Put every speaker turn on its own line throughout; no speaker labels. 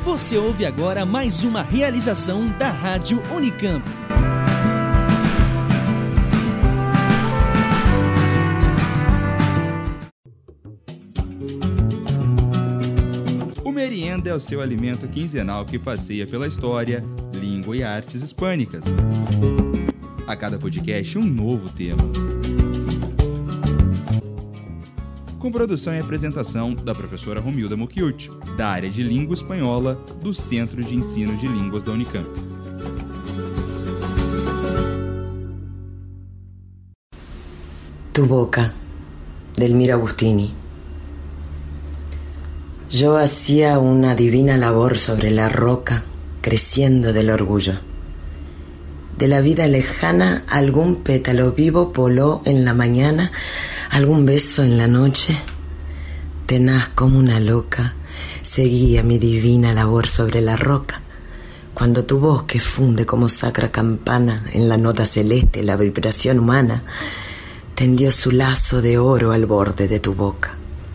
Você ouve agora mais uma realização da Rádio Unicamp.
O Merienda é o seu alimento quinzenal que passeia pela história, língua e artes hispânicas. A cada podcast, um novo tema. Com produção e apresentação da professora Romilda Mucchiuti, da área de Língua Espanhola do Centro de Ensino de Línguas da Unicamp.
Tu boca, Delmira Agustini. Yo hacía una divina labor sobre la roca, creciendo del orgullo. De la vida lejana, algún pétalo vivo voló en la mañana, algún beso en la noche. Tenaz como una loca, seguía mi divina labor sobre la roca. Cuando tu voz, que funde como sacra campana en la nota celeste la vibración humana, tendió su lazo de oro al borde de tu boca.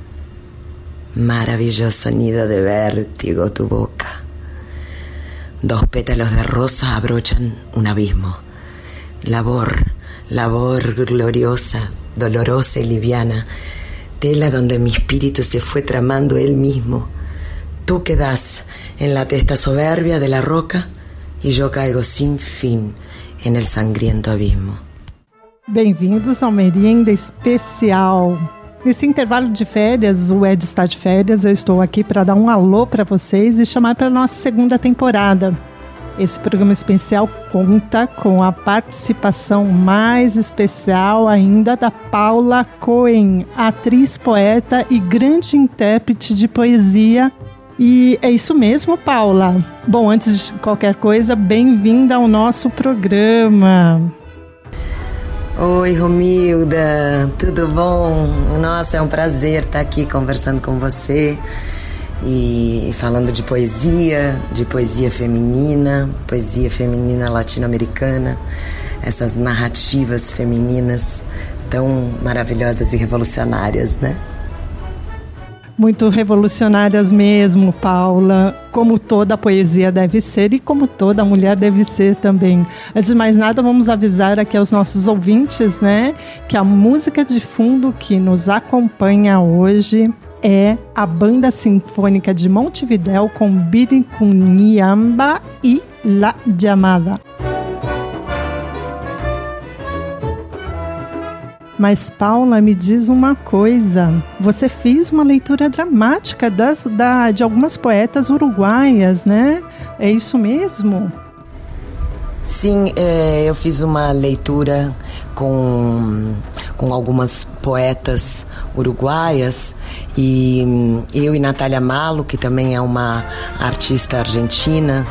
Maravilloso nido de vértigo tu boca. 2 pétalos de rosa abrochan un abismo. Labor gloriosa, dolorosa y liviana, tela donde mi espíritu se fue tramando él mismo. Tú quedas en la testa soberbia de la roca y yo caigo sin fin en el sangriento abismo.
Bem-vindos ao Merienda Especial. Nesse intervalo de férias, o Ed está de férias, eu estou aqui para dar um alô para vocês e chamar para a nossa segunda temporada. Esse programa especial conta com a participação mais especial ainda da Paula Cohen, atriz, poeta e grande intérprete de poesia. E é isso mesmo, Paula? Bom, antes de qualquer coisa, bem-vinda ao nosso programa.
Oi, Romilda, tudo bom? Nossa, é um prazer estar aqui conversando com você e falando de poesia feminina latino-americana, essas narrativas femininas tão maravilhosas e revolucionárias, né?
Muito revolucionárias mesmo, Paula, como toda a poesia deve ser e como toda mulher deve ser também. Antes de mais nada, vamos avisar aqui aos nossos ouvintes, né, que a música de fundo que nos acompanha hoje é a Banda Sinfônica de Montevidéu com Biricuniamba e La Llamada. Mas, Paula, me diz uma coisa. Você fez uma leitura dramática de algumas poetas uruguaias, né? É isso mesmo?
Sim, eu fiz uma leitura com algumas poetas uruguaias e eu e Natália Malo, que também é uma artista argentina,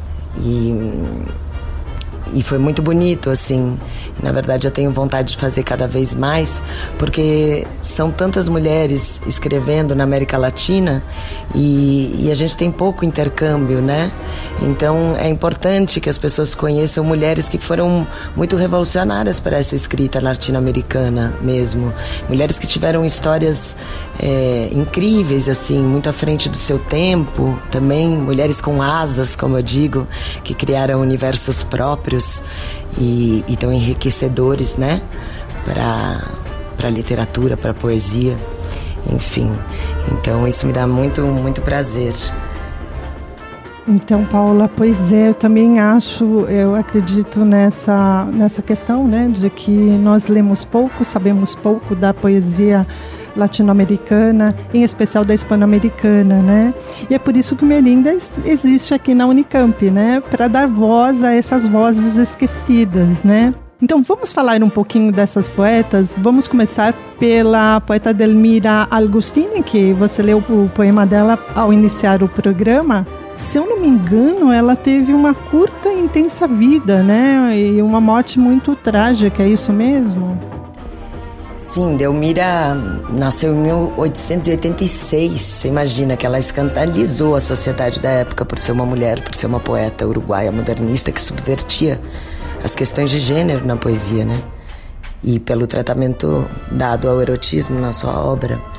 e foi muito bonito, assim. Na verdade, eu tenho vontade de fazer cada vez mais, porque são tantas mulheres escrevendo na América Latina e a gente tem pouco intercâmbio, né? Então, é importante que as pessoas conheçam mulheres que foram muito revolucionárias para essa escrita latino-americana mesmo. Mulheres que tiveram histórias incríveis, assim, muito à frente do seu tempo. Também mulheres com asas, como eu digo, que criaram universos próprios e tão enriquecedores, né, para a literatura, para a poesia, enfim. Então isso me dá muito, muito prazer.
Então, Paula, pois é, eu também eu acredito nessa questão, né, de que nós lemos pouco, sabemos pouco da poesia latino-americana, em especial da hispano-americana, né? E é por isso que o Merienda existe aqui na Unicamp, né? Para dar voz a essas vozes esquecidas, né? Então vamos falar um pouquinho dessas poetas. Vamos começar pela poeta Delmira Agustini, que você leu o poema dela ao iniciar o programa. Se eu não me engano, ela teve uma curta e intensa vida, né? E uma morte muito trágica, é isso mesmo?
Sim, Delmira nasceu em 1886. Você imagina que ela escandalizou a sociedade da época por ser uma mulher, por ser uma poeta uruguaia modernista que subvertia as questões de gênero na poesia, né? E pelo tratamento dado ao erotismo na sua obra.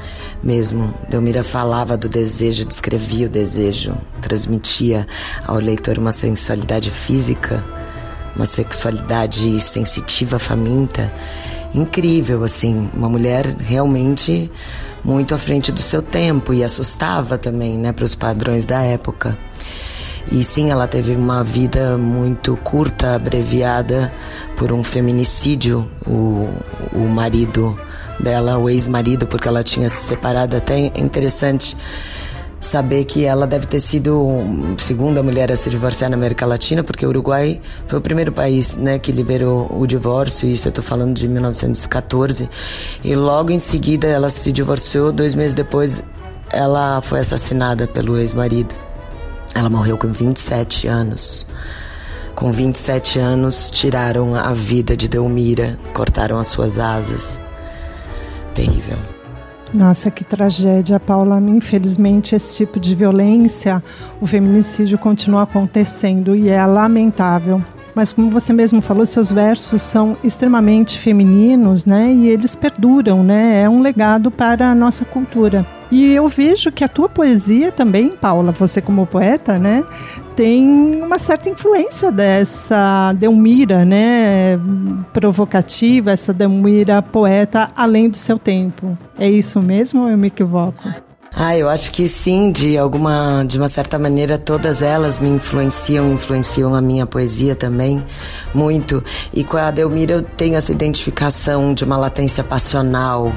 mesmo. Delmira falava do desejo, descrevia o desejo, transmitia ao leitor uma sensualidade física, uma sexualidade sensitiva, faminta, incrível, assim, uma mulher realmente muito à frente do seu tempo e assustava também, né, para os padrões da época. E sim, ela teve uma vida muito curta, abreviada por um feminicídio. O marido dela, o ex-marido, porque ela tinha se separado. Até interessante saber que ela deve ter sido a segunda mulher a se divorciar na América Latina, porque o Uruguai foi o primeiro país, né, que liberou o divórcio. Isso eu estou falando de 1914. E logo em seguida ela se divorciou. 2 meses depois ela foi assassinada pelo ex-marido. Ela morreu com 27 anos. Com 27 anos, tiraram a vida de Delmira, cortaram as suas asas. Terrível.
Nossa, que tragédia, Paula. Infelizmente, esse tipo de violência, o feminicídio continua acontecendo e é lamentável. Mas como você mesmo falou, seus versos são extremamente femininos, né? E eles perduram, né? É um legado para a nossa cultura. E eu vejo que a tua poesia também, Paula, você como poeta, né? Tem uma certa influência dessa Delmira, né? Provocativa, essa Delmira poeta além do seu tempo. É isso mesmo ou eu me equivoco?
Eu acho que sim, de uma certa maneira todas elas me influenciam a minha poesia também, muito. E com a Delmira eu tenho essa identificação de uma latência passional,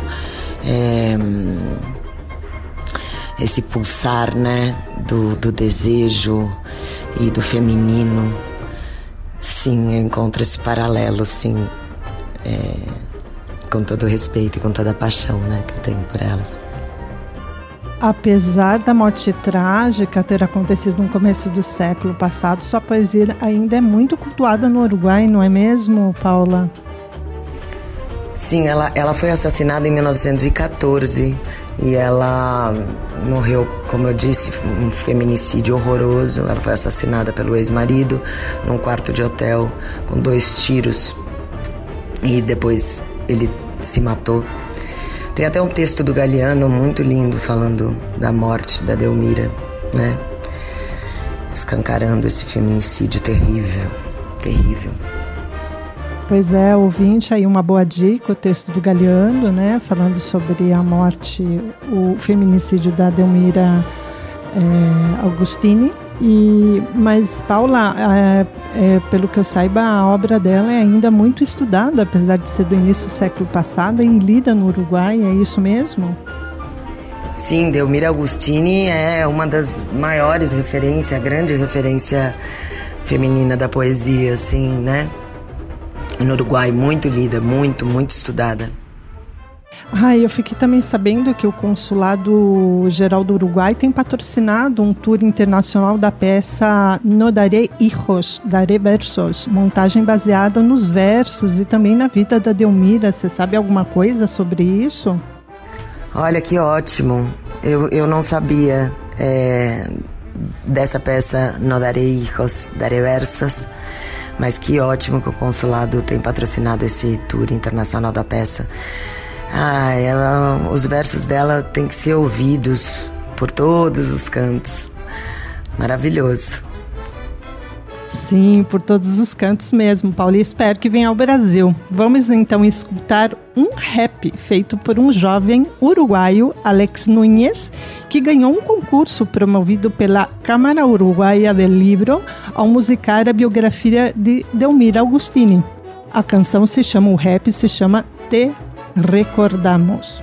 esse pulsar, né, do desejo e do feminino. Sim, eu encontro esse paralelo, sim, com todo o respeito e com toda a paixão, né, que eu tenho por elas.
Apesar da morte trágica ter acontecido no começo do século passado, sua poesia ainda é muito cultuada no Uruguai, não é mesmo, Paula?
Sim, ela foi assassinada em 1914 e ela morreu, como eu disse, um feminicídio horroroso. Ela foi assassinada pelo ex-marido num quarto de hotel com 2 tiros e depois ele se matou. Tem até um texto do Galeano muito lindo falando da morte da Delmira, né? Escancarando esse feminicídio terrível, terrível.
Pois é, ouvinte, aí uma boa dica, o texto do Galeano, né? Falando sobre a morte, o feminicídio da Delmira Augustini. Mas, Paula, pelo que eu saiba, a obra dela é ainda muito estudada, apesar de ser do início do século passado e lida no Uruguai, é isso mesmo?
Sim, Delmira Augustini é uma das maiores referências, a grande referência feminina da poesia, assim, né? No Uruguai, muito lida, muito estudada.
Eu fiquei também sabendo que o Consulado Geral do Uruguai tem patrocinado um tour internacional da peça No Daré Hijos, Daré Versos, montagem baseada nos versos e também na vida da Delmira. Você sabe alguma coisa sobre isso?
Olha, que ótimo. Eu não sabia dessa peça No Daré Hijos, Daré Versos, mas que ótimo que o Consulado tem patrocinado esse tour internacional da peça. Os versos dela têm que ser ouvidos por todos os cantos. Maravilhoso.
Sim, por todos os cantos mesmo, Paulo. E espero que venha ao Brasil. Vamos então escutar um rap feito por um jovem uruguaio, Alex Núñez, que ganhou um concurso promovido pela Câmara Uruguaia del Libro ao musicar a biografia de Delmira Augustini. A canção o rap se chama Te Recordamos.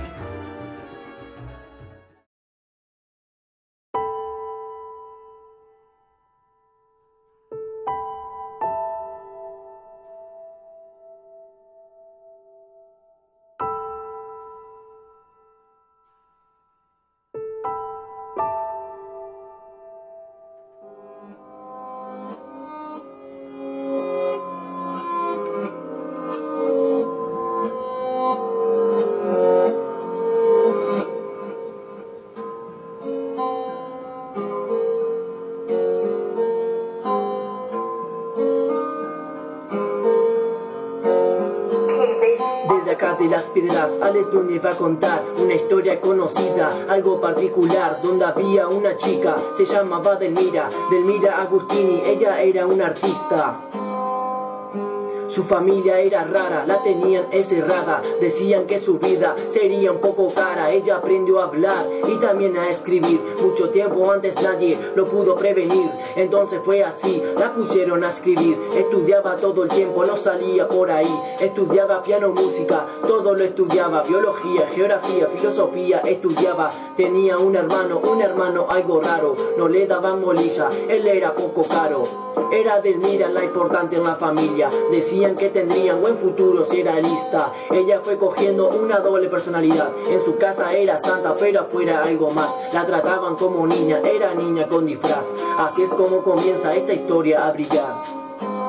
de las piedras, Alex Núñez va a contar una historia conocida, algo particular, donde había una chica, se llamaba Delmira Agustini, ella era una artista. Su familia era rara, la tenían encerrada, decían que su vida sería un poco cara. Ella aprendió a hablar y también a escribir, mucho tiempo antes nadie lo pudo prevenir. Entonces fue así, la pusieron a escribir, estudiaba todo el tiempo, no salía por ahí. Estudiaba piano, música, todo lo estudiaba, biología, geografía, filosofía, estudiaba. Tenía un hermano algo raro, no le daban bolilla, él era poco caro. Era Delmira la importante en la familia, decían que tendrían buen futuro si era lista. Ella fue cogiendo una doble personalidad, en su casa era santa pero afuera algo más. La trataban como niña, era niña con disfraz. Así es como comienza esta historia a brillar.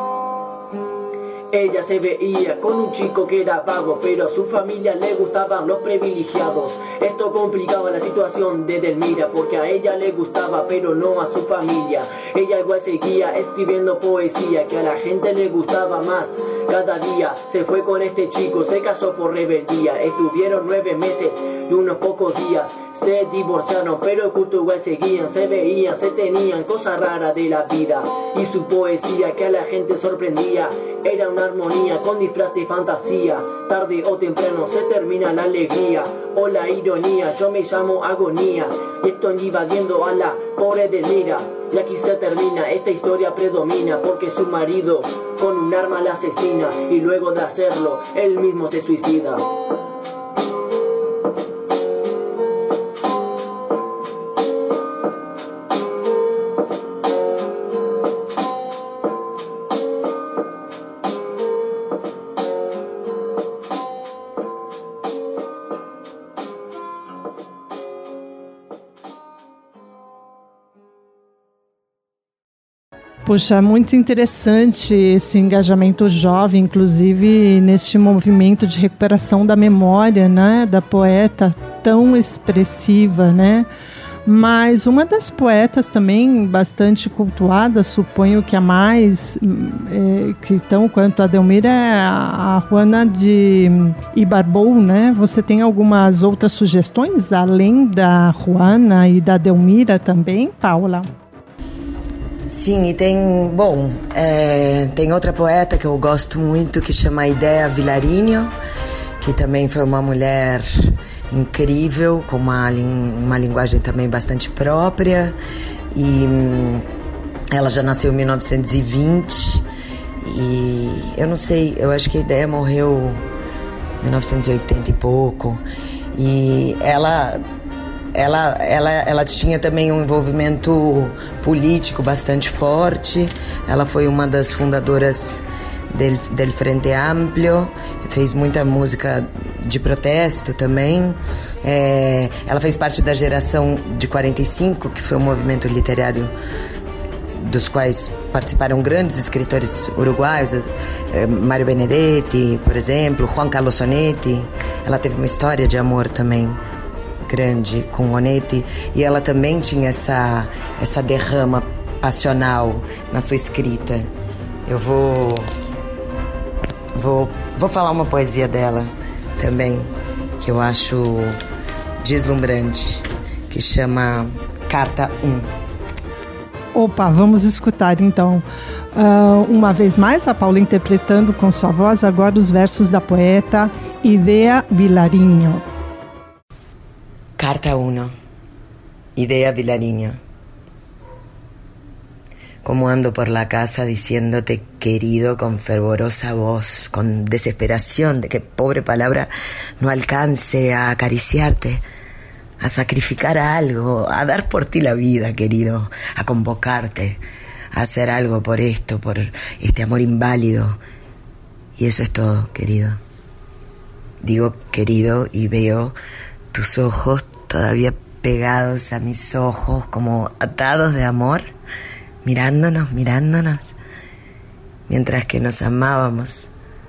Ella se veía con un chico que era vago, pero a su familia le gustaban los privilegiados. Esto complicaba la situación de Delmira, porque a ella le gustaba, pero no a su familia. Ella igual seguía escribiendo poesía, que a la gente le gustaba más. Cada día se fue con este chico, se casó por rebeldía. Estuvieron 9 meses y unos pocos días se divorciaron, pero justo igual seguían, se veían, se tenían cosas raras de la vida. Y su poesía que a la gente sorprendía, era una armonía con disfraz de fantasía. Tarde o temprano se termina la alegría o la ironía. Yo me llamo Agonía y estoy invadiendo a la pobre Delmira. Y aquí se termina, esta historia predomina, porque su marido con un arma la asesina y luego de hacerlo él mismo se suicida.
Poxa, muito interessante esse engajamento jovem, inclusive neste movimento de recuperação da memória, né, da poeta tão expressiva, né? Mas uma das poetas também bastante cultuada, suponho que a mais, que tão quanto a Delmira, é a Juana de Ibarbou, né? Você tem algumas outras sugestões, além da Juana e da Delmira também, Paula?
Sim, e tem outra poeta que eu gosto muito que chama Idea Vilarinho, que também foi uma mulher incrível, com uma linguagem também bastante própria, e ela já nasceu em 1920 e eu não sei, eu acho que a Idea morreu em 1980 e pouco, e ela tinha também um envolvimento político bastante forte. Ela foi uma das fundadoras del Frente Amplio, fez muita música de protesto também. Ela fez parte da geração de 45, que foi um movimento literário dos quais participaram grandes escritores uruguaios, Mário Benedetti, por exemplo, Juan Carlos Onetti. Ela teve uma história de amor também grande com Onetti, e ela também tinha essa derrama passional na sua escrita. Eu vou falar uma poesia dela também, que eu acho deslumbrante, que chama Carta 1.
Opa, vamos escutar então uma vez mais a Paula interpretando com sua voz agora os versos da poeta Idea Vilarinho.
Carta 1. Idea Vilarinho. Como ando por la casa diciéndote querido con fervorosa voz, con desesperación de que pobre palabra no alcance a acariciarte, a sacrificar algo, a dar por ti la vida, querido, a convocarte, a hacer algo por esto, por este amor inválido. Y eso es todo, querido. Digo querido y veo tus ojos todavía pegados a mis ojos, como atados de amor, mirándonos, mientras que nos amábamos.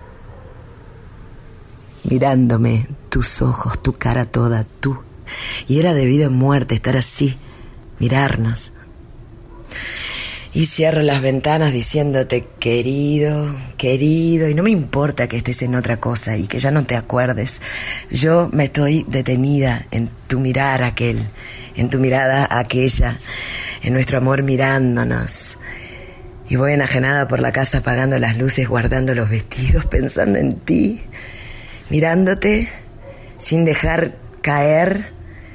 Mirándome, tus ojos, tu cara toda, tú. Y era de vida o muerte estar así, mirarnos. Y cierro las ventanas diciéndote querido, querido, y no me importa que estés en otra cosa y que ya no te acuerdes. Yo me estoy detenida en tu mirar aquel, en tu mirada aquella, en nuestro amor mirándonos. Y voy enajenada por la casa apagando las luces, guardando los vestidos, pensando en ti, mirándote sin dejar caer,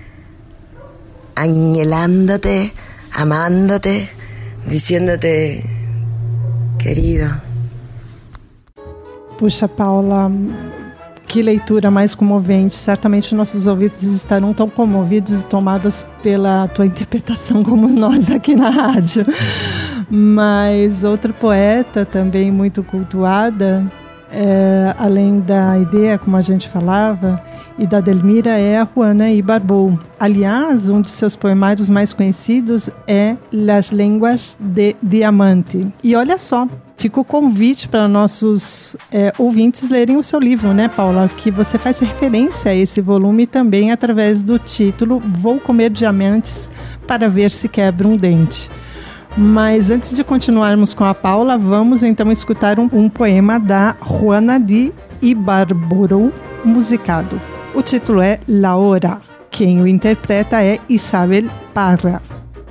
añelándote, amándote, diciéndote querido.
Puxa, Paula, que leitura mais comovente. Certamente nossos ouvintes estarão tão comovidos e tomados pela tua interpretação como nós aqui na rádio. Mas outra poeta também muito cultuada, além da Aidea, como a gente falava, e da Delmira, é a Juana Ibarbourou. Aliás, um dos seus poemários mais conhecidos é Las Lenguas de Diamante. E olha só, fica o convite para nossos ouvintes lerem o seu livro, né, Paula? Que você faz referência a esse volume também através do título Vou Comer Diamantes para Ver Se Quebra um Dente. Mas antes de continuarmos com a Paula, vamos então escutar um poema da Juana de Ibarbourou, musicado. O título é La Hora. Quem o interpreta é Isabel Parra.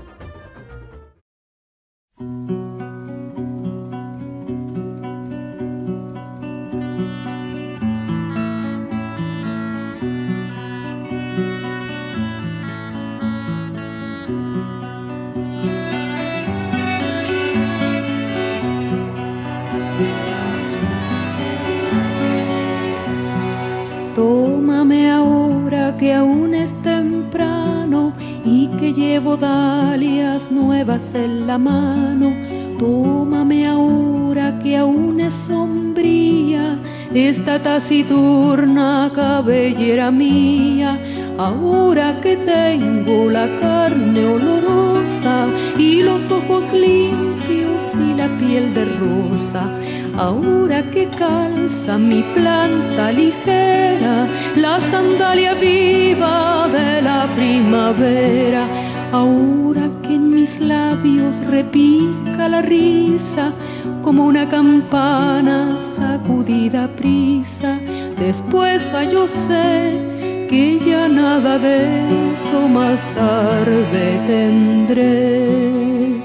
Tómame ahora que aún es temprano y que llevo dalias nuevas en la mano. Tómame ahora que aún es sombría esta taciturna cabellera mía. Ahora que tengo la carne olorosa y los ojos limpios y la piel de rosa. Ahora que calza mi planta ligera la sandalia viva de la primavera. Ahora que en mis labios repica la risa como una campana sacudida a prisa. Después yo sé que ya nada de eso más tarde tendré.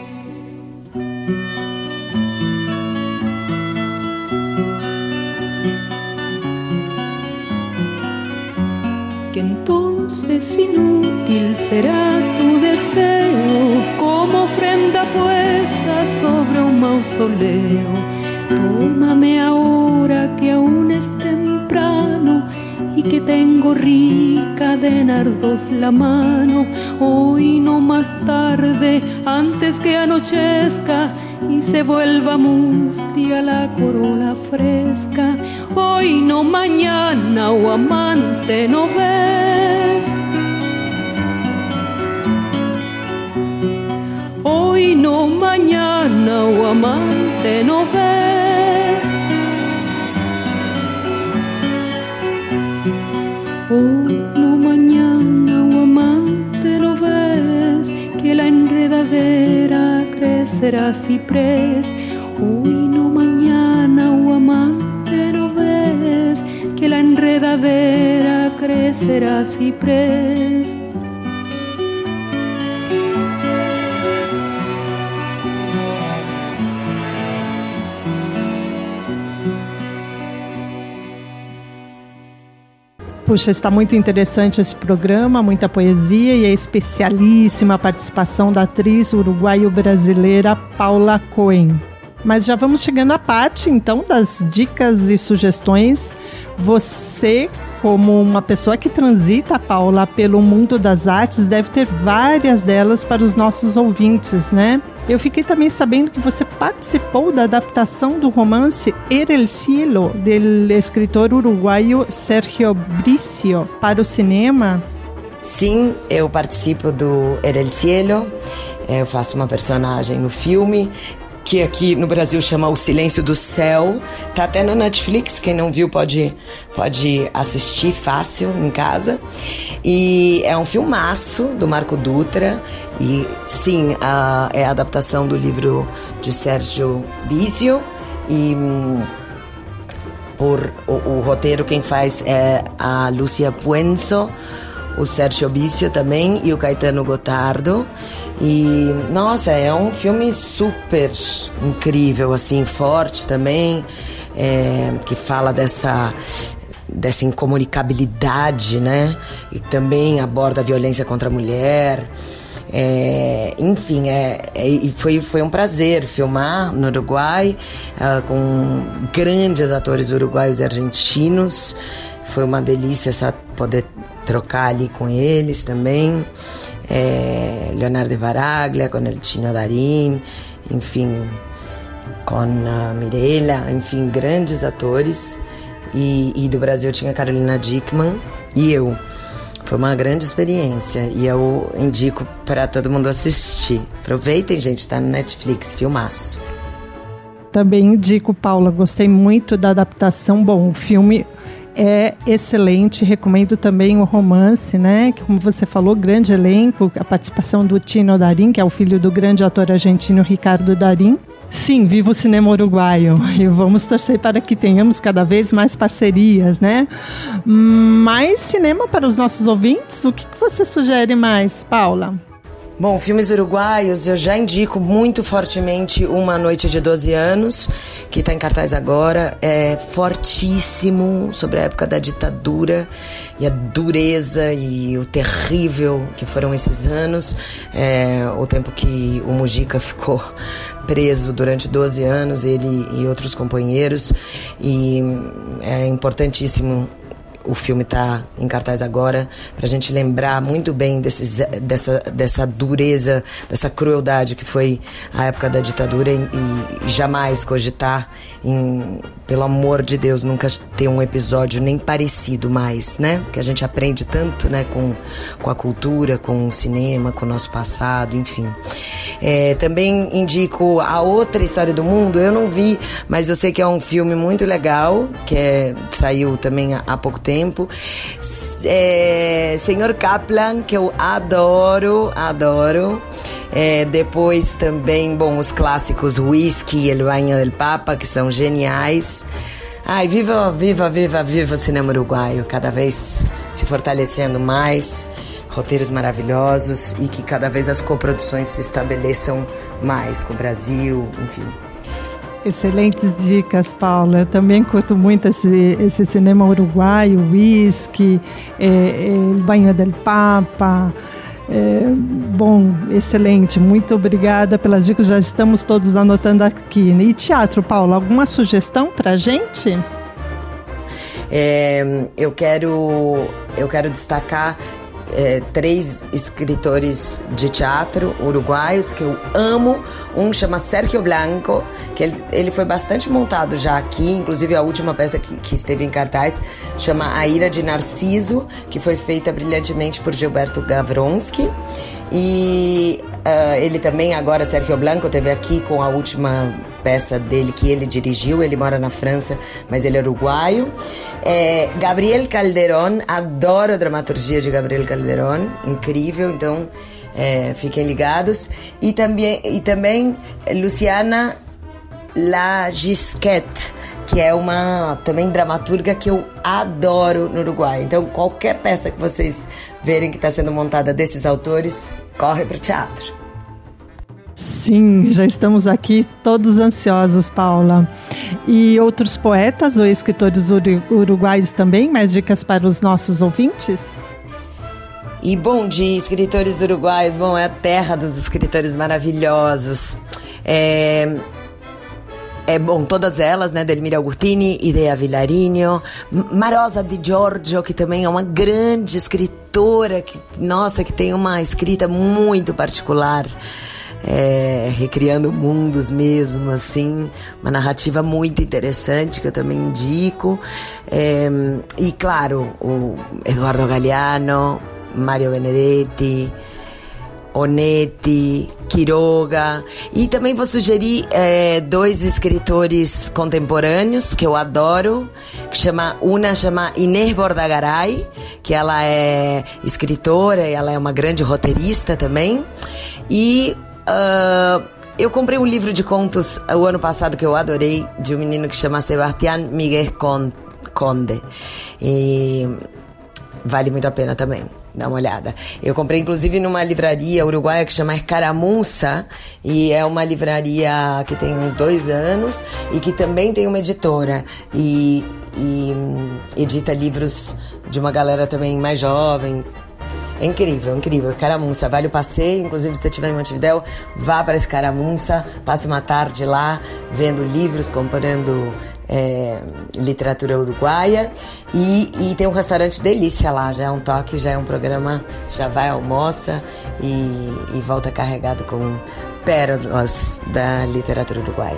Que entonces inútil será tu deseo como ofrenda puesta sobre un mausoleo. Tómame ahora que aún es temprano y que tengo rica de nardos la mano. Hoy no más tarde, antes que anochezca y se vuelva mustia la corola fresca. Hoy no mañana, oh amante, ¿no ves? Hoy no mañana, oh amante, ¿no ves? Hoy no mañana, oh amante, ¿no ves? Que la enredadera crecerá ciprés. Hoy no mañana, oh amante, ¿no ves? Que la enredadera crecerá ciprés.
Puxa, está muito interessante esse programa, muita poesia e a especialíssima participação da atriz uruguaio-brasileira Paula Cohen. Mas já vamos chegando à parte, então, das dicas e sugestões. Você, como uma pessoa que transita, Paula, pelo mundo das artes, deve ter várias delas para os nossos ouvintes, né? Eu fiquei também sabendo que você participou da adaptação do romance Era el Cielo, do escritor uruguaio Sergio Bricio, para o cinema.
Sim, eu participo do Era el Cielo, eu faço uma personagem no filme, que aqui no Brasil chama O Silêncio do Céu. Tá até na Netflix, quem não viu pode assistir fácil em casa. E é um filmaço do Marco Dutra. E sim, é a adaptação do livro de Sérgio Bisio. E por o roteiro quem faz é a Lúcia Puenzo, o Sérgio Bisio também e o Caetano Gotardo. E nossa, é um filme super incrível, assim, forte também, que fala dessa incomunicabilidade, né? E também aborda a violência contra a mulher. Enfim, foi um prazer filmar no Uruguai, com grandes atores uruguaios e argentinos. Foi uma delícia poder trocar ali com eles também. Leonardo Baraglia, com el Chino Darín, enfim, com a Mirella, enfim, grandes atores. E do Brasil tinha a Carolina Dickmann e eu. Foi uma grande experiência e eu indico para todo mundo assistir. Aproveitem, gente, tá no Netflix, filmaço.
Também indico, Paula, gostei muito da adaptação. Bom, o filme é excelente, recomendo também o romance, né? Que, como você falou, grande elenco, a participação do Chino Darín, que é o filho do grande ator argentino Ricardo Darín. Sim, viva o cinema uruguaio e vamos torcer para que tenhamos cada vez mais parcerias, né? Mais cinema para os nossos ouvintes? O que você sugere mais, Paula?
Bom, filmes uruguaios, eu já indico muito fortemente Uma Noite de 12 Anos, que está em cartaz agora. É fortíssimo sobre a época da ditadura e a dureza e o terrível que foram esses anos. O tempo que o Mujica ficou preso durante 12 anos, ele e outros companheiros. E é importantíssimo o filme está em cartaz agora, para a gente lembrar muito bem dessa dureza, dessa crueldade que foi a época da ditadura e jamais cogitar pelo amor de Deus, nunca ter um episódio nem parecido mais, né? Que a gente aprende tanto, né, com a cultura, com o cinema, com o nosso passado, enfim. Também indico A Outra História do Mundo. Eu não vi, mas eu sei que é um filme muito legal, que saiu também há pouco tempo. Senhor Kaplan, que eu adoro. Depois também, bom, os clássicos Whisky e El Baño del Papa, que são geniais. Ai, viva o cinema uruguaio, cada vez se fortalecendo mais, roteiros maravilhosos e que cada vez as coproduções se estabeleçam mais com o Brasil, enfim.
Excelentes dicas, Paula. Eu também curto muito esse cinema uruguaio, Whisky, El Baño del Papa. Bom, excelente. Muito obrigada pelas dicas. Já estamos todos anotando aqui. E teatro, Paula, alguma sugestão pra gente?
Eu quero destacar 3 escritores de teatro uruguaios que eu amo. Um chama Sergio Blanco, que ele foi bastante montado já aqui, inclusive a última peça que esteve em cartaz chama A Ira de Narciso, que foi feita brilhantemente por Gilberto Gavronski. E ele também, agora, Sergio Blanco, esteve aqui com a última peça dele que ele dirigiu. Ele mora na França, mas ele é uruguaio. Gabriel Calderón, adoro a dramaturgia de Gabriel Calderón, incrível, então fiquem ligados. E também Luciana Lagisquet, que é uma também dramaturga que eu adoro no Uruguai. Então, qualquer peça que vocês verem que está sendo montada desses autores, corre para o teatro.
Sim, já estamos aqui todos ansiosos, Paula. E outros poetas ou escritores uruguaios também? Mais dicas para os nossos ouvintes?
E bom, de escritores uruguaios, bom, é a terra dos escritores maravilhosos. Bom, todas elas, né, Delmira Agustini, Idea Vilarinho, Marosa Di Giorgio, que também é uma grande escritora, que tem uma escrita muito particular, recriando mundos mesmo, assim, uma narrativa muito interessante que eu também indico. E claro, o Eduardo Galeano, Mario Benedetti, Onetti, Quiroga. E também vou sugerir 2 escritores contemporâneos que eu adoro, uma chama Inés Bordagaray, que ela é escritora e ela é uma grande roteirista também. E eu comprei um livro de contos o ano passado que eu adorei, de um menino que chama Sebastián Miguel Conde. E vale muito a pena também. Dá uma olhada. Eu comprei, inclusive, numa livraria uruguaia que chama Escaramuça, e é uma livraria que tem uns 2 anos e que também tem uma editora e edita livros de uma galera também mais jovem. É incrível, incrível. Escaramuça, vale o passeio. Inclusive, se você estiver em Montevidéu, vá para Escaramuça, passe uma tarde lá vendo livros, comparando literatura uruguaia, e tem um restaurante delícia lá, já é um toque, já é um programa, já vai, almoça e volta carregado com pérolas da literatura uruguaia.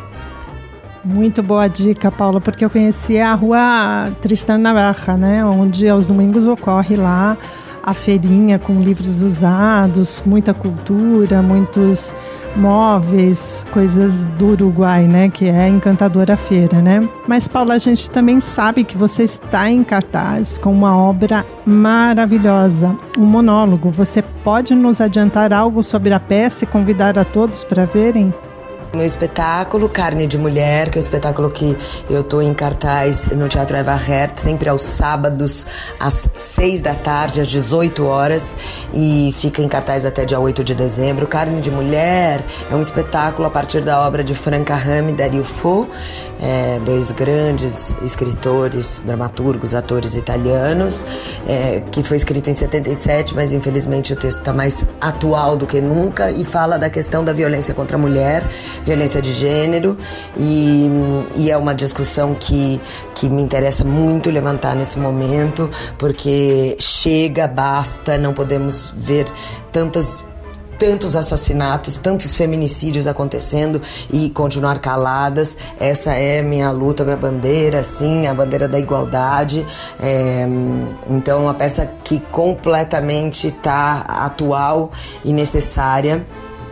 Muito boa dica, Paula, porque eu conheci a rua Tristan Navarra, né, onde aos domingos ocorre lá a feirinha com livros usados, muita cultura, muitos móveis, coisas do Uruguai, né, que é encantadora a feira, né? Mas, Paula, a gente também sabe que você está em cartaz com uma obra maravilhosa, um monólogo. Você pode nos adiantar algo sobre a peça e convidar a todos para verem?
Meu espetáculo, Carne de Mulher, que é um espetáculo que eu estou em cartaz no Teatro Eva Hertz, sempre aos sábados, às 6 da tarde, às 18 horas, e fica em cartaz até dia 8 de dezembro. Carne de Mulher é um espetáculo a partir da obra de Franca Rame e Dario Fo, 2 grandes escritores, dramaturgos, atores italianos, que foi escrito em 77, mas infelizmente o texto está mais atual do que nunca e fala da questão da violência contra a mulher, violência de gênero, e é uma discussão que me interessa muito levantar nesse momento, porque chega, basta, não podemos ver tantos assassinatos, tantos feminicídios acontecendo e continuar caladas. Essa é minha luta, minha bandeira, sim, a bandeira da igualdade. Então é uma peça que completamente está atual e necessária.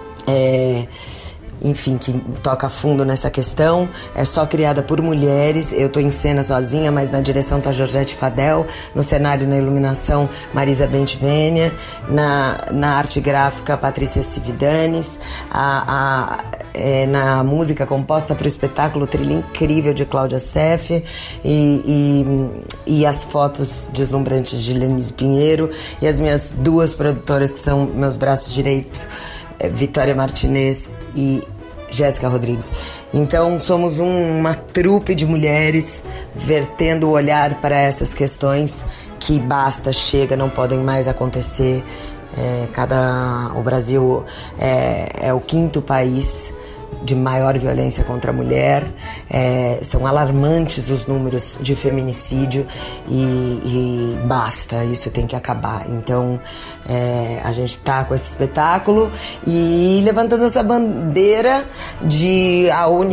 Enfim, que toca fundo nessa questão. É só criada por mulheres. Eu estou em cena sozinha, mas na direção está Georgette Fadel, no cenário e na iluminação Marisa Bentivênia, na arte gráfica Patrícia Cividanes, na música composta para o espetáculo Trilha Incrível de Cláudia Seff, e as fotos deslumbrantes de Lenise Pinheiro, e as minhas 2 produtoras que são meus braços direitos, Vitória Martinez e Jéssica Rodrigues. Então somos uma trupe de mulheres vertendo o olhar para essas questões que basta, chega, não podem mais acontecer. O Brasil é o 5º país de maior violência contra a mulher. São alarmantes os números de feminicídio e basta, isso tem que acabar. Então a gente está com esse espetáculo e levantando essa bandeira de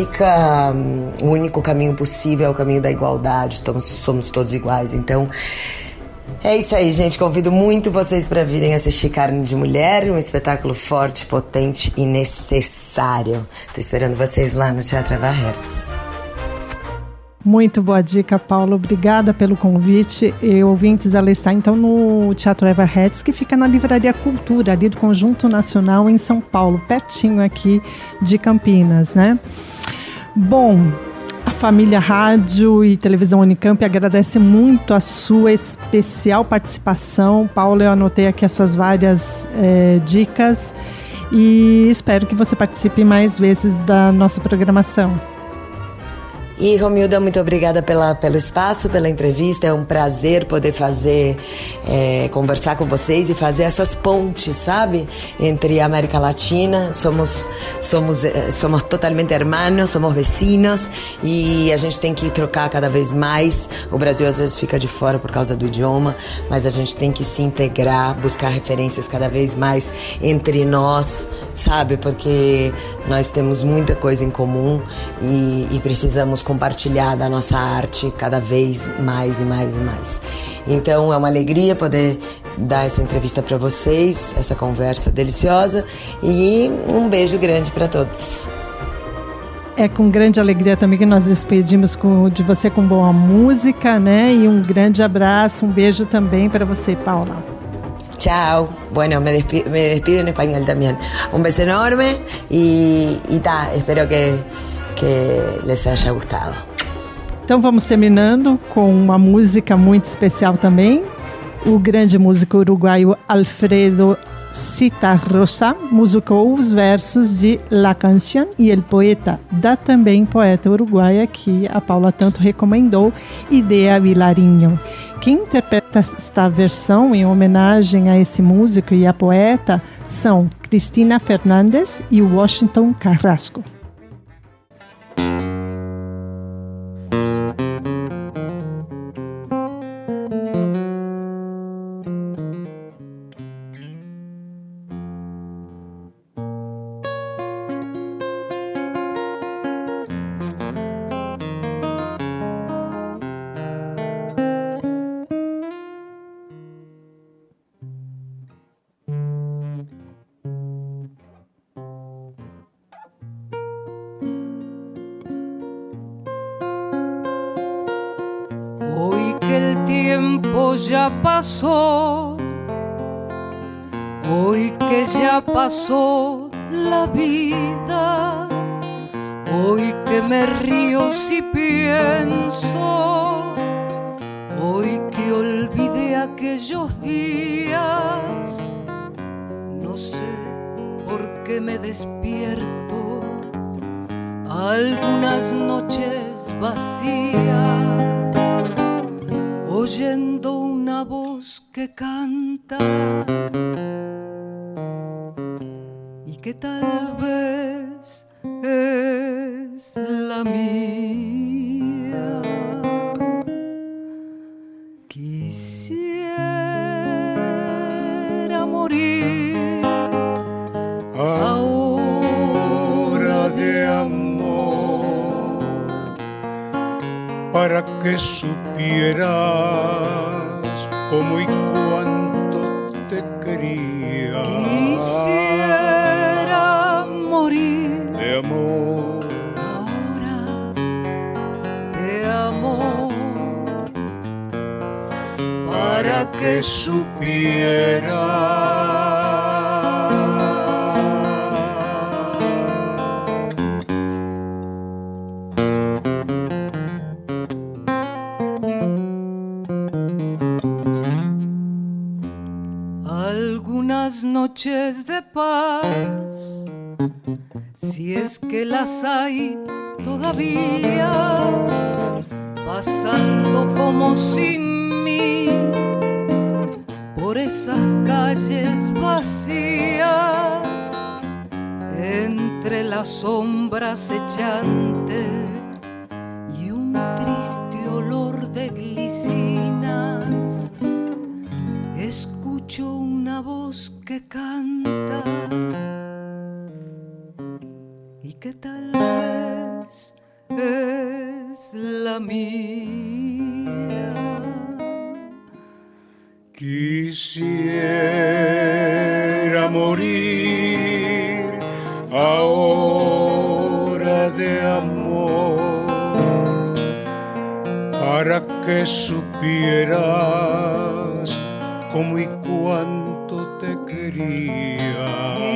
o único caminho possível é o caminho da igualdade, somos todos iguais. Então é isso aí, gente. Convido muito vocês para virem assistir Carne de Mulher, um espetáculo forte, potente e necessário. Tô esperando vocês lá no Teatro Eva Hertz.
Muito boa dica, Paulo. Obrigada pelo convite. E ouvintes, ela está então no Teatro Eva Hertz, que fica na Livraria Cultura, ali do Conjunto Nacional, em São Paulo, pertinho aqui de Campinas, né? Bom, a família Rádio e Televisão Unicamp agradece muito a sua especial participação. Paulo, eu anotei aqui as suas várias dicas e espero que você participe mais vezes da nossa programação.
E, Romilda, muito obrigada pelo espaço, pela entrevista. É um prazer poder conversar com vocês e fazer essas pontes, sabe? Entre a América Latina. Somos totalmente hermanos, somos vecinos e a gente tem que trocar cada vez mais. O Brasil às vezes fica de fora por causa do idioma, mas a gente tem que se integrar, buscar referências cada vez mais entre nós, sabe? Porque nós temos muita coisa em comum e precisamos compartilhar da nossa arte cada vez mais e mais e mais. Então é uma alegria poder dar essa entrevista para vocês, essa conversa deliciosa, e um beijo grande para todos.
É com grande alegria também que nós despedimos de você com boa música, né? E um grande abraço, um beijo também para você, Paula.
Chao. Bueno, me despido en español también. Un beso enorme y espero que les haya gustado.
Então vamos terminando com uma música muito especial também. O grande músico uruguaio Alfredo Citarrosa musicou os versos de La Canción e El Poeta, da também poeta uruguaia que a Paula tanto recomendou, Idea Vilarinho. Quem interpreta esta versão em homenagem a esse músico e a poeta são Cristina Fernandes e Washington Carrasco.
Ya pasó, hoy que ya pasó la vida, hoy que me río si pienso, hoy que olvidé aquellos días, no sé por qué me despierto algunas noches vacías, oyendo una voz que canta y que tal vez es la mía. Quisiera morir ahora de amor
para que supieras cómo y cuánto te quería.
Quisiera morir
de amor,
ahora de amor, para que supieras. Noches de paz, si es que las hay todavía, pasando como sin mí por esas calles vacías, entre las sombras echantes y un triste olor de glicinas, escucho una voz que canta y que tal vez es la mía.
Quisiera morir ahora de amor para que supieras cómo y cuánto te quería.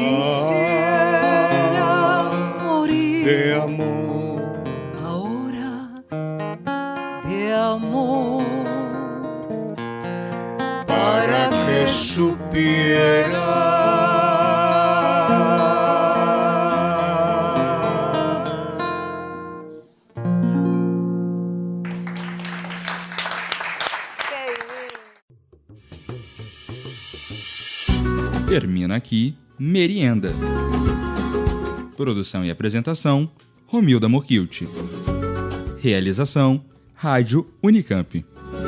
Quisiera morir
de amor
ahora de amor para que supieras.
Termina aqui Merienda. Produção e apresentação, Romilda Mokilt. Realização, Rádio Unicamp.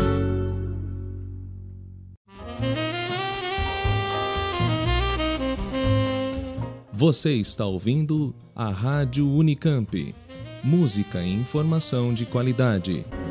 Você está ouvindo a Rádio Unicamp. Música e informação de qualidade.